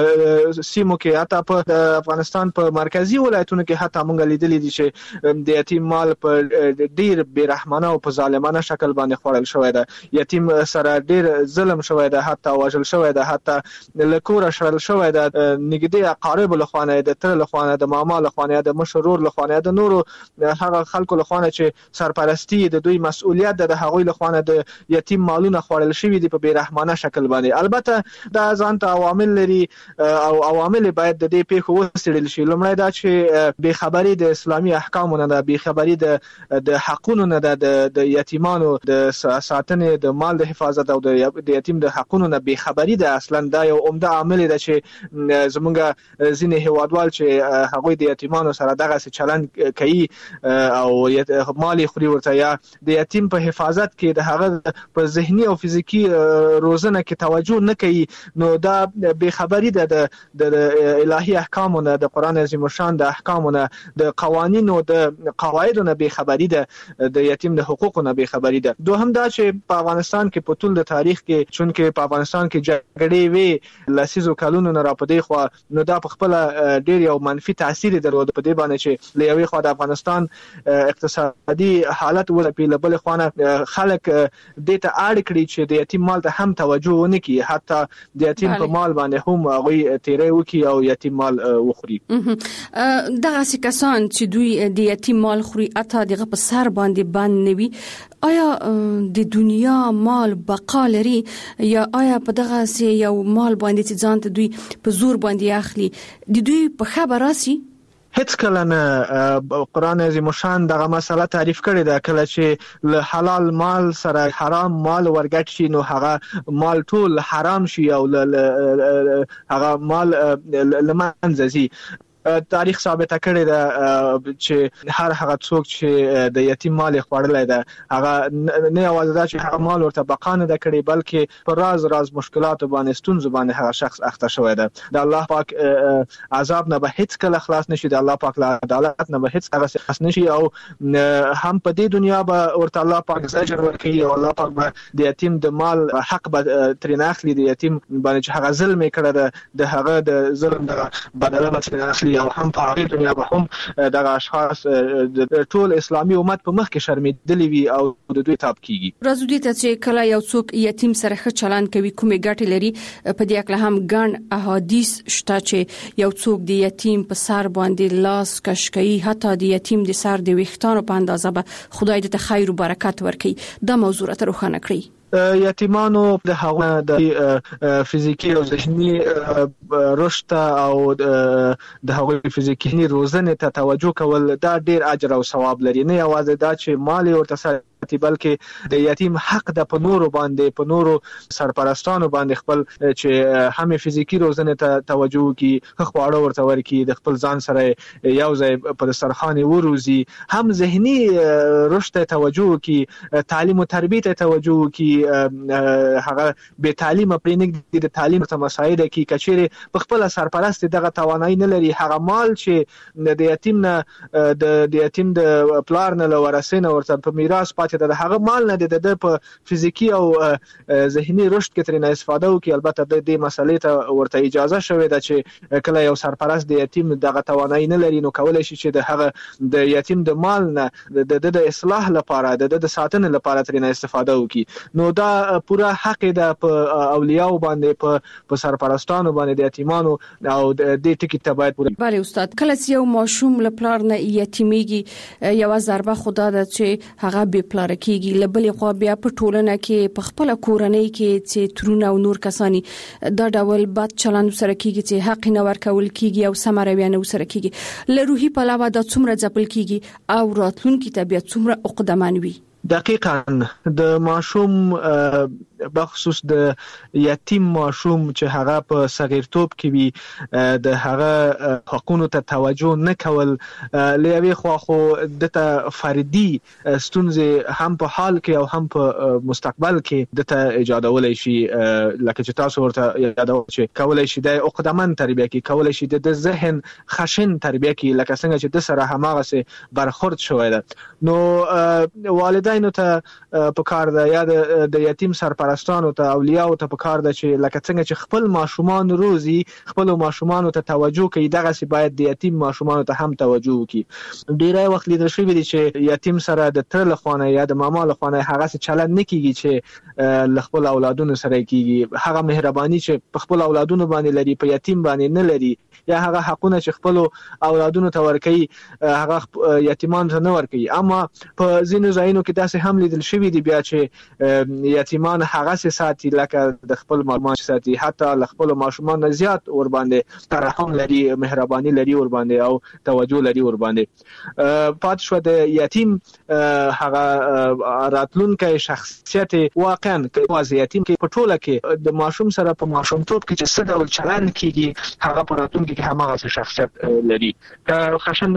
په سیمو کې حتی په افغانستان په مرکزی ولایتونو کې حتی موږ لیدلې دي چې د یتیم مال په ډېر بیرحمانه او په ظالمانه شکل باندې خوړل شوی ده، یتیم سره ډېر ظلم شوی ده، حتی وژل شوی ده، حتی لکوره شړل شوی ده، نږدې اقارب له خوانه، د تر له خوانه، د ماما له خوانه، د مشرور له خوانه، د نورو هغه خلکو له خوانه چې سرپرستی د دوی مسؤلیت ده، د هغوی له خوانه د یتیم مالونه خوړل شوی دي په بیرحمانه شکل باندې. البته دا ځان ته عوامل لري او عوامل باید د دې پیښو وڅېړل شي. لومړی دا چې بې خبري د اسلامي احکامو نه ده، بې خبري د د حقونو نه ده، د یتیمانو د ساتنې، د مال د حفاظت او د یتیم د حقونو نه بې خبري ده، اصلا دا دا یو عمده عامل دی چې زمونږ ځینې هیوادوال چې هغوی د یتیمانو سره دغه چلند کوي او مالی خوري ورته یا د یتیم په حفاظت کې د هغه په ذهني او فزیکی روزنه کې توجه نه کوي، نو دا بې خبري ده د الهي احکامو نه، د قران عظیم الشان د احکامو نه، د قوانینو د قواعدو نه بې خبري ده، د یتیم د حقوقو نه بې خبري ده. دوهم دا چې په افغانستان کې په ټول د تاریخ کې چونکې په افغانستان کې جګړې وې لسیزو کلونو نه را پدې خو نو دا په خپل ډېر یو منفي تاثیر درلود په دې باندې چې له یوې خوا د افغانستان اقتصادي حالت ولپی له بل خوا خلک دې ته اړ کړي چې د یتیم مال ته هم توجه ونه کړي، حتی د یتیم په مال باندې هم هغوی تیری وکړي او یتیم مال وخوري. دغسې کسان چې دوی د یتیم مال خوري حتی دغه په سر باندې بند نه وي، آیا د دنیا مال بقا لري یا آیا په دغسې یو مال باندې چې ځان ته دوی په زور باندې اخلي د دوی په خبر راسي؟ هیڅ کله نه. قرآن عظیم الشان دغه مسله تعریف کړې ده، کله چې له حلال مال سره حرام مال ورګډ شي نو هغه مال ټول حرام شي او هغه مال لمنځه ځي. تاریخ ثابته کړې ده چې هر هغه څوک چې د یتیم مال خوړلای ده هغه نه یوازې دا چې هغه مال ورته بقا نه ده کړې بلکې په راز راز مشکلاتو باندې ستونزو باندې هغه شخص اخته شوی ده. د الله پاک عذاب نه به هیڅ کله خلاص نشي، د الله پاک له عدالت نه به هیڅ هغه خلاص نشي او هم په دې دنیا به ورته الله پاک زجر ورکوي او الله پاک به د یتیم د مال حق به ترې نه اخلي، د یتیم باندې چې هغه ظلم یې کړی ده د هغه د ظلم د بدله به ترې نه اخلي او هم په هغې دنیا به هم دغه اشخاص ټول اسلامي امت په مخ کې شرمېدلي وي او د دوی تاب کیږي. راځو دې ته چې کله یو څوک یتیم سره ښه چلند کوي کومې ګټې لري، په دې اړه هم ګڼ احادیث شته چې یو څوک د یتیم په سر باندې لاس کش کوي، حتی د یتیم د سر د ویښتانو په اندازه به خدای دې ته خیر او برکت ورکړي. دا موضوع راته روښانه کړئ. یتیمانو د هغه د فزیکی او ذهني رشد او د هغه فزیکی روزنه ته توجه کول دا ډیر اجر او ثواب لري، نه یوازې دا چې مال ورته بلکې د یتیم حق د په نورو باندې په نورو سرپرستانو باندې خپل چې هم فزیکی روزنه ته توجه کوي، خواړه ورته ورکړي، د خپل ځان سره یو ځای په دسترخوان وروزي، هم ذهني رشد ته توجه کوي، تعلیم او تربیت ته توجه کوي، هغه به تعلیم پرې نه د تعلیم ته مساعده کوي. کچېره په خپل سرپرست دغه توانایي نه لري، هغه مال چې د یتیم نه د یتیم د پلار نه لورثه ورته په میراث پاتې د هغه مال نه د په فزیکی او ذهني رشد کې ترې نه استفاده وکړي. البته د دې مسلې ته ورته اجازه شوې ده چې کله یو سرپرست د یتیم دغه توانایي نه لري نو کولای شي چې د هغه د یتیم د مال نه د د اصلاح لپاره د د ساتنې لپاره ترې نه استفاده وکړي. نو دا پوره حق ده په اولیاء باندې په په سرپرستانو باندې د یتیمانو او د دې ټکی ته باید پوره. بله استاد، کله چې یو ماشوم له پلار نه یتیمیږي یو ضربه خدا ده چې هغه به پلار کېږي، لبلې خو بیا په ټولنه کې په خپل کورنۍ کې چې ترونه او نور کسانی دا ډول بد چلند سره کېږي چې حق نه ورکول کېږي او سم رویه نه سره کېږي، له روحي پلوه دا څومره ځپل کېږي او راتلونکي ته بیا څومره عقدمن وي. دقیقاً د ماشوم بخصوص د یتیم ماشوم چې هغه په صغیرتوب کې وي د هغه حقوقو ته توجه نه کول، لوي خو خو د ته فردي ستونزې هم په حال کې او هم په مستقبل کې د ته ایجادولای شي، لکه چې تاسو ورته یادول چې کولای شي د عقدمن تربیه کې، کولای شي د ذهن خشن تربیه کې، لکه څنګه چې د سره هماغه سه برخورد شوی ده. نو والدینو ته په کار ده یا د یتیم سرپرستانو ته اولیاء ته په کار ده چې لکه څنګه چې خپل ماشومان روزي خپل ماشومان ته توجه کوي، دغه سی باید د یتیم ماشومان ته هم توجه وکړي. ډیری وخت لیدل شوی دی چې یتیم سره د تر لخوانه یا د ماما لخوانه هغه څه چلند نه کیږي چې خپل اولادونو سره کیږي، هغه مهرباني چې په خپل اولادونو باندې لري په یتیم باندې نه لري، یا هغه حقونه چې خپل اولادونو ته ورکوي هغه یتیمان ته نه ورکوي. اما په ځینو ځایونو کې داسې هم لیدل شوی دی بیا چې یتیمان هغه سي ساتي لکه د خپل ماشومان ساتي، حتی ل خپل ماشومان زیات ور باندې ترحم لري، مهرباني لري ور باندې او توجه لري ور باندې. پات شو د یتیم هغه راتلونکي شخصیت واقعا واز یتیم کې پټوله کې د ماشوم سره په ماشومتوب کې چې څه ډول چلند کیږي هغه په راتلونکي کې هماغه شخصیت لري. که خشن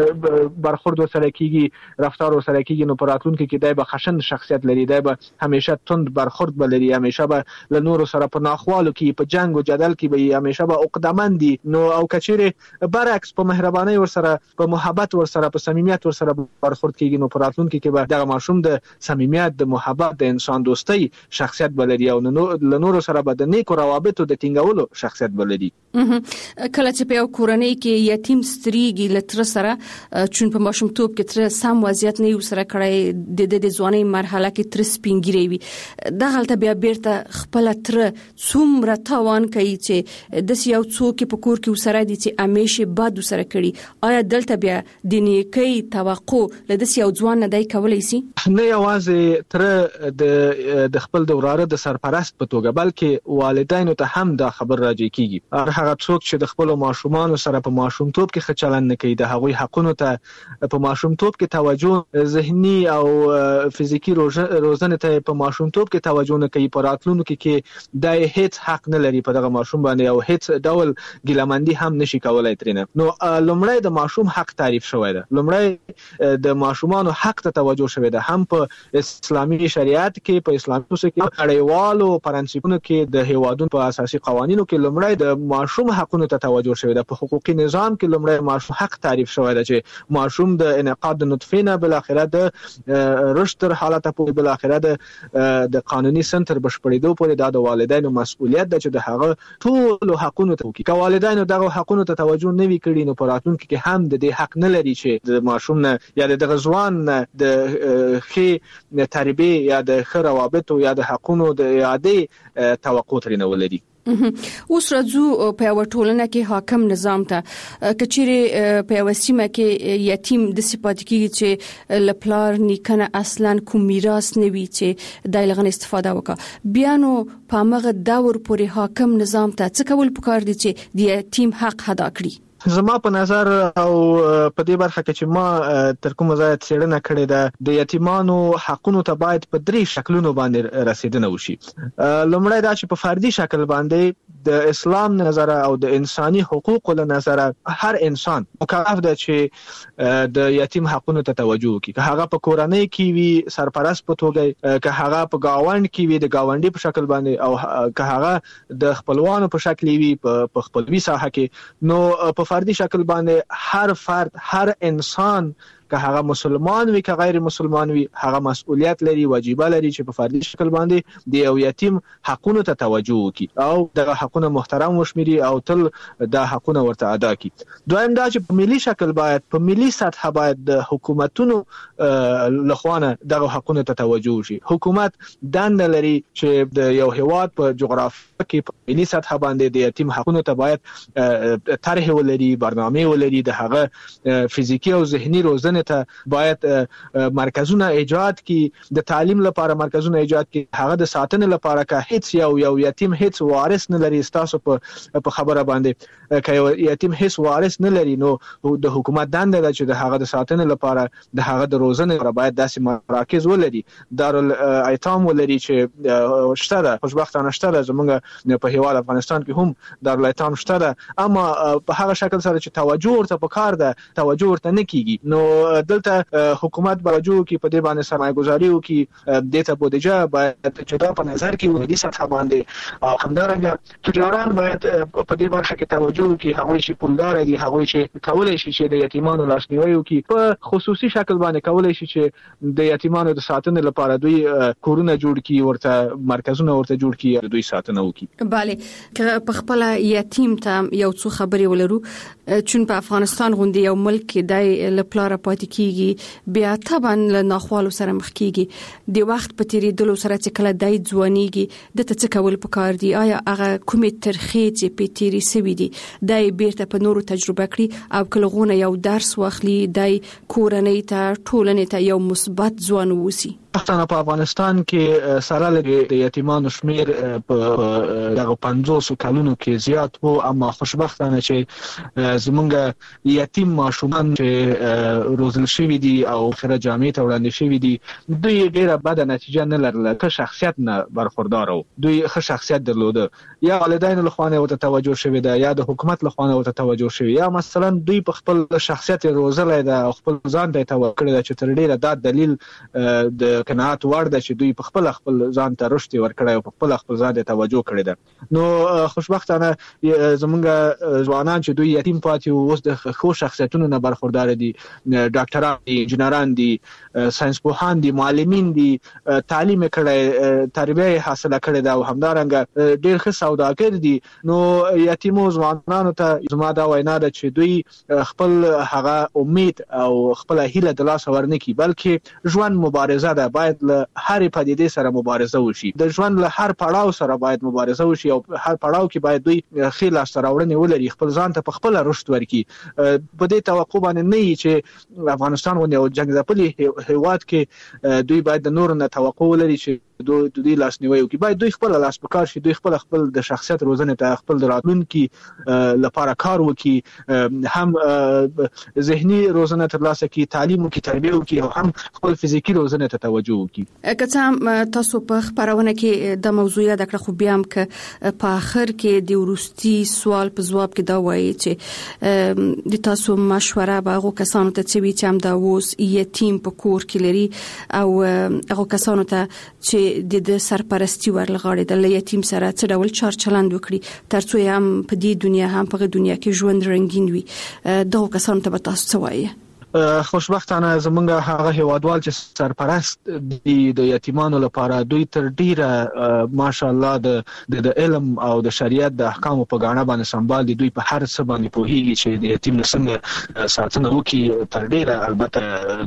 برخورد سره کیږي، رفتار سره کیږي، نو په راتلونکي کې دای به خشن شخصیت لري، دای به همیشه تند برخورد بلري، همیشه به له نورو سره په ناخوالو کې په جنگ او جدل کې به همیشه به عقدمندي. نو او کچېره برعکس په مهرباني ور سره، په محبت ور سره، په صمیمیت ور سره برخورد کیږي، نو په راتلونکي کې به دغه ماشوم د صمیمیت، د محبت، د انسان دوستۍ شخصیت بلري او له نورو سره به د نیکو روابطو د ټینګولو شخصیت بلري. کله چې په یو کورنۍ کې یتیم ستريږي لتر سره چون په ماشومتوب کې تر سم وضعیت نه یو سره کړی د د ځواني مرحله کې تر سپینګری وي، د غلطه بیا بیرته خپل تر څومره تاوان کوي چې د یو څوک په کور کې وسره دي چې همیشه باد وسره کړي. آیا دلته بیا د نیکی توقع لدې یو ځوان نه دی کولای شي؟ نه یوازې تر د د خپل د وراره د سرپرست په توګه بلکې والدینو ته هم دا خبر راځي کیږي. هغه څوک چې د خپل ماشومان سره په ماشومتوب کې خچلن نه کوي، د هغوی حقونو ته په ماشومتوب کې توجه، ذهني او فزیکی روزنه ته په ماشومتوب کې توجه نه کوي، په راتلونکو کې د هیڅ حق نه لري په دغه ماشوم باندې او هیڅ ډول ګیلمندي هم نشي کولای ترنه. نو لومړی د ماشوم حق تعریف شوی دی، لومړی د ماشومانو حق ته توجه شوی دی، هم په اسلامي شریعت کې، په اسلامي اصولو کې، اړیوالو پرنسپونو کې، د هیوادونو په اساسي قوانینو کې لومړی د ماشوم حقونو ته توجه شوی دی. په حقوقي نظام کې لومړی ماشوم حق تعریف شوی دی چې ماشوم د انعقاد د نطفه نه بل اخره د رشد تر حالت په بل اخره د د قانوني سنتر بشپړېدو پورې د والدینو مسؤلیت ده چې د هغه ټول حقونو ته وکړي. که والدینو دغه حقونو ته توجه نه وي کړی، نو په راتلونکي کې هم د دې حق نه لري چې د ماشوم نه یا د غزوان د خې تربیه یا د خې روابط یا د حقونو د اعاده توقع ترنه ولري. اوس راځو په یو ټولنه کې حاکم نظام ته، کچېره په یو سیمه کې یتیم د صفات کې چې لپلار نیکنه اصلا کوم میراث نه وي چې د لغن استفاده وکړه، بیا نو په مغه دور پورې حاکم نظام ته څه کول پکار دي چې د یتیم حق ادا کړي؟ زما په نظر او په دې برخه کې چې ما تر کومه ځای څېړنه کړې ده، د یتیمانو حقونو ته باید په درې شکلونو باندې رسیدنه وشي. لومړی دا چې په فردي شکل باندې د اسلام نظر او د انساني حقوقو له نظر هر انسان مکلف ده چې د یتیم حقونو ته توجه وکړي، که هغه په کورنۍ کې وي سرپرست په توګه، که هغه په گاوند کې وي د گاونډي په شکل باندې، او که هغه د خپلوانو په شکل وي په خپلوي ساحه کې. نو په فردي شکل باندې هر فرد، هر انسان، که هغه مسلمان وي که غیر مسلمان وي، هغه مسؤلیت لري، واجب لري چې په فردي شکل باندې د یو یتیم حقونو ته توجه وکړي او دغه حقونه محترم وشمېري او تل د حقونه ورته ادا کړي. دویم دا چې په ملي شکل باید، په ملي سطح باید د حکومتونو لخوانه دغه حقونه ته توجه وشي. حکومت دنده لري چې د یو هیواد په جغرافیه کې په ملي سطح باندې د یتیم حقونو ته باید طرح ولري، برنامه ولري، د هغه فزیکی او ذهني روزنه ته باید مرکزونه ایجاد کی، د تعلیم لپاره مرکزونه ایجاد کی، هغه د ساتنې لپاره که هیڅ یو یو یتیم هیڅ وارث نه لري، تاسو په په خبره باندې که یو یتیم هیڅ وارث نه لري، نو د حکومت دنده ده چې د هغه د ساتنې لپاره د هغه د روزنې لپاره باید داسې مراکز ولري، دارالایتام ولري چې شته ده، خوشبختانه شته ده، زمونږ په هیواد افغانستان کې هم دارالایتام شته ده، اما په هغه شکل سره چې توجه ورته پکار ده توجه ورته نه کیږي. نو دلته حکومت باجو کې په دې باندې سرمایه گذاري وکړي، د ته بودیجه باید جدا په نظر کې ولري سطح باندې، او همدارنګه تجاران باید په دې برخه کې توجه وکړي، هغوی چې پولدار دي، هغوی چې کولای شي چې د یتیمانو لاسنیوي وکړي، په خصوصي شکل باندې کولای شي چې د یتیمانو د ساتنې لپاره دوی کورونه جوړ کړي، ورته مرکزونه ورته جوړ کړي، دوی ساتنه وکړي. bale که په خپل یتیم ته یو څو خبرې ولرو، چون په افغانستان غوندي یو ملک د لپاره پاتې کیږي، بیا طبعا له ناخوالو سره مخ کیږي، د وخت په تیریدلو سره چې کله دای ځوانيږي د ته څه کول پکار دي؟ آیا هغه کومې ترخې چې په تیری سوي دي دای بیرته په نورو تجربه کړي او کلهونه یو درس واخلي، دای کورنۍ ته ټولنې ته یو مثبت ځوان ووسی؟ خوشبختانه په افغانستان کې سره لږ د یتیمانو شمیر په دغه پنځوس کلونو کې زیات وو، اما خوشبختانه چې زمونږ یتیم ماشومان چې روزل شوي دي او خره جامع ته وړاندې شوي دي، دوی ډیره بده نتیجه نه لرله، که شخصیت نه برخوردار وو، دوی ښه شخصیت درلوده، یا والدینو له خوا نه ورته توجه شوې ده، یا د حکومت له خوا نه ورته توجه شوې، یا مثلا دوی په خپل شخصیت روزلی ده او خپل ځان ته توجه کړې ده، چې تر ډیره دا دلیل د قناعت وړ ده چې دوی په خپل خپل ځان ته رشد ورکړی او په خپل خپل ځان ته توجه کړې ده. نو خوشبختانه زمونږ ځوانان چې دوی یتیم پاتې وو، اوس د ښو شخصیتونو نه برخوردار دي، ډاکټران دي، انجینران دي، ساينس پوهان دي، معلمین دي، تعلیم کړی، تربیه حاصله کړې ده او همدارنګه ډیر ښه سوداګر دي. نو یتیمو ځوانانو ته زما دا وینا ده چې دوی خپل هغه امید او خپل هیله د لاسه ورنکړي، بلکې ژوند مبارزه ده، باید له هرې پدیدې سره مبارزه وشي، د ژوند له هر پړاو سره باید مبارزه وشي او هر پړاو کې باید دوی ښې لاسته راوړنې ولري، خپل ځان ته په خپله رشد ورکړي. په دې توقع باندې نه وي چې افغانستان غوندې یو جنګ ځپلي هېواد کې دوی باید د نورو نه توقع ولري چې دوی دوی لاسنیوي وکړي، باید دوی خپل لاس په کار شي، دوی خپل خپل د شخصیت روزنې ته، خپل د راتلونکي لپاره کار وکړي، هم ذهني روزنه ترلاسه کړي، تعلیم وکړي، تربیه وکړي او هم خپل فزیکي روزنې ته توجه وکړي. که څه تاسو په خبرونه کې د موضوع یاد کړه، خو بیا هم که په اخر کې د ورستي سوال په جواب کې دا وایي چې د تاسو مشوره به هغه کسانو ته چې هم دا اوس یتیم په کور کې لري او هغه کسانو ته چې د د سرپرستی ورلغاړي د یتیم سره څه ډول چار چلند وکړي ترڅو هم په دې دنیا هم په دنیا کې ژوند رنگین وي، دغه کسانو ته به تاسو څه وایي؟ خوشبختانه زمونږ هغه هیوادوال چې سرپرست دي د یتیمانو لپاره، دوی تر ډیره ماشاءالله د د علم او د شریعت د احکامو په غاڼه باندې سمبال دي، دوی په هر څه باندې پوهیږي چې د یتیم څنګه ساتنه وکړي. تر ډیره البته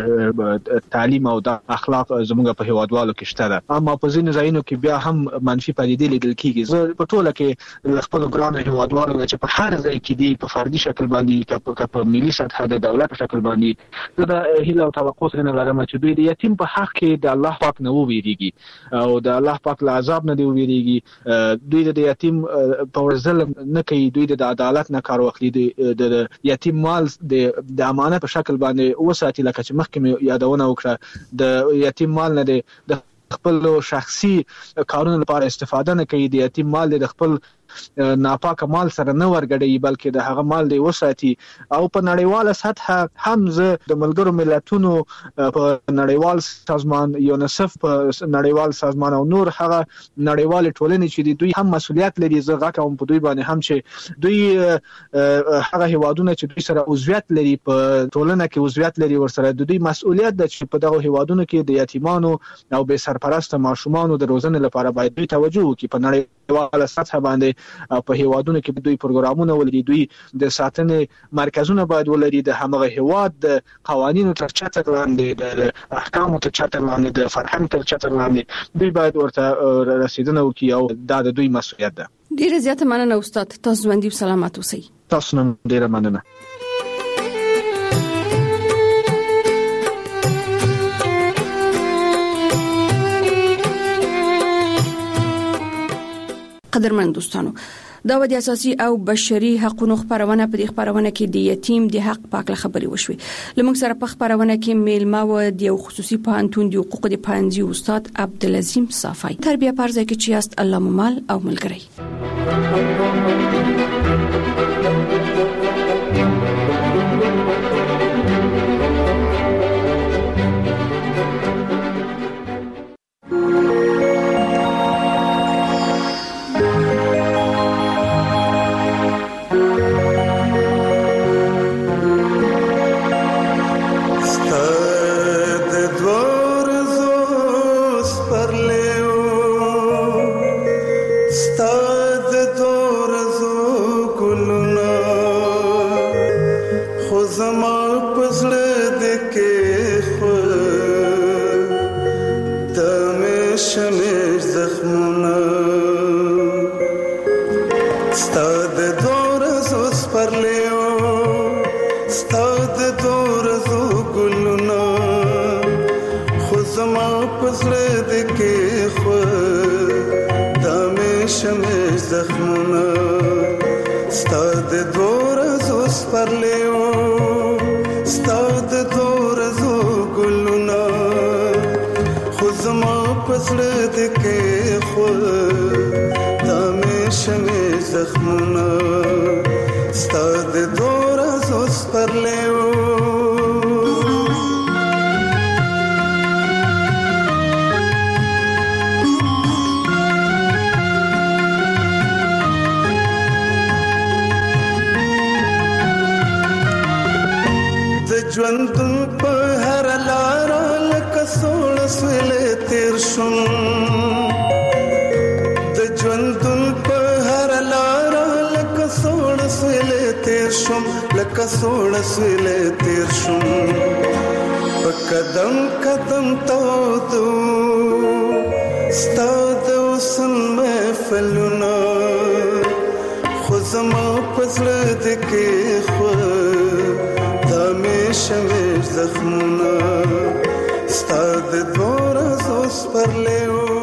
دا تعلیم او د اخلاق زمونږ په هیوادوالو کې شته ده، اما په ځینې ځایونو کې بیا هم منفي پدیدې لیدل کیږي. زه په ټوله کې خپل ګران هیوادوالو چې په هر ځای کې دي په فردي شکل باندې، په ملي سطح د دولت شکل باندې، زه د هیله او توقع څخه لرم چې دوی د یتیم په حق کې د الله پاک نه وویریږي او د الله پاک له عذاب نه دی وویریږي، دوی د یتیم په ظلم نه کوي، دوی د عدالت نه کار واخلي، د یتیم مال د امانت په شکل باندې وساتي، لکه چې مخکې یادونه وکړه، د یتیم مال نه د خپل شخصي کارونو لپاره استفاده نه کوي، د یتیم مال د خپل ناپاک مال سره نه ورګړي، بلکې د هغه مال دی وساتي. او په نړیواله سطح هم زه د ملګرو ملتونو په نړیوال سازمان یونیسف، په نړیوال سازمان او نور هغه نړیوال ټولنې چې دوی هم مسؤلیت لري، زه غواړم هم په دوی باندې هم چې دوی هغه هیوادونه چې دوی سره عضویت لري په ټولنه کې عضویت لري، ورسره د دوی مسؤلیت ده چې په دغه هیوادونو کې د یتیمانو او بې سرپرسته ماشومانو د روزنې لپاره باید دوی توجه وکړي. په نړیواله سطح باندې په هیوادونو کې دوی پروګرامونه ولري، دوی د ساتنې مرکزونه باید ولري، د همغه هیواد د قوانینو تر چتر لاندې، د احکامو تر چتر لاندې، د فرهنګ تر چتر لاندې دوی باید ورته رسیدنه وکړي او دا د دوی مسؤلیت ده. ډیره زیاته مننه استاد، تاسو ژوندۍ سلامت اوسئ. تاسو نن ډیره مننه. قدرمن دوستانو، دا و د اساسي او بشري حقوقو خبرونه په دې خبرونه کې د یتیم د حق پاک خبري وشوي. لمونږ سره په خبرونه کې میلمه و د خصوصي پانتون د حقوق د پانځي استاد عبدالعظیم صافی، تربیه پرځه کې چې است الله ممال او ملګری. Stad dor zo gulna khuzma زخمونه ستاد دورزو سپرلیو ستاد دورزو ګلونه خو زما پسړه دې کې خو دا مې شمه زخمونه ستاد دورزو سپرلیو ژوندون په هر لار لکه سوړ سویلې تیر شوم د ژوندون په هر لار لکه سوړ سویلې تیر شوم لکه سوړ سویلې تیر شوم په قدم قدم تودو ستا د حسن محفلونه خو زما په زړه دې کې خو شمیر زخمونه ستاد دورزو سپرلی